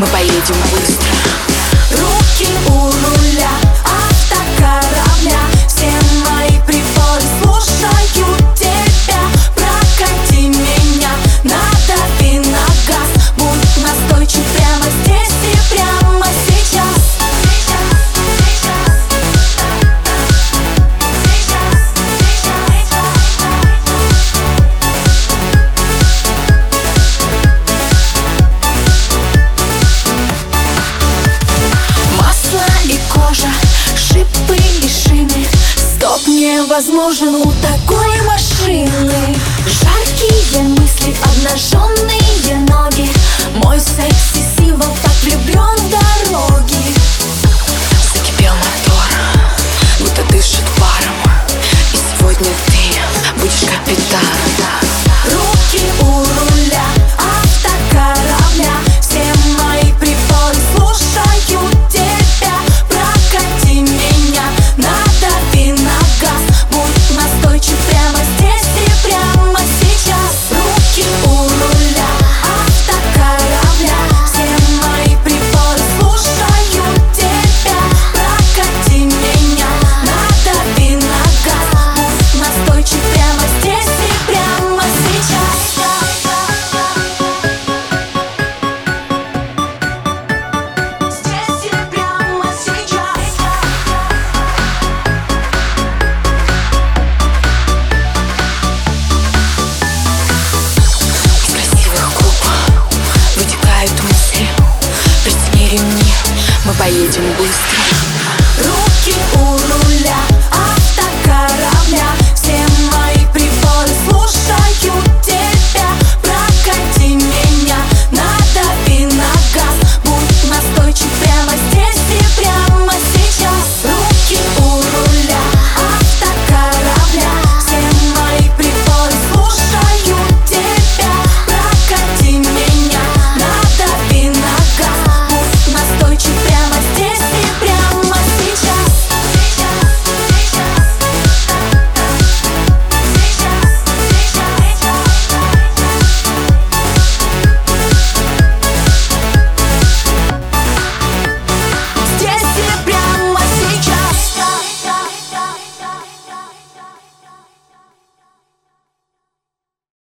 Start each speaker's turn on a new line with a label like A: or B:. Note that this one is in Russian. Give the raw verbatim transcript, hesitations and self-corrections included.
A: мы поедем быстро.
B: Руки у руля автокорабля, все мои приборы слушают тебя. Прокати меня, надави на газ, будь настойчив прямо здесь и прямо сейчас. Шипы и шины, стоп невозможен у такой машины. Жаркие мысли, обнаженные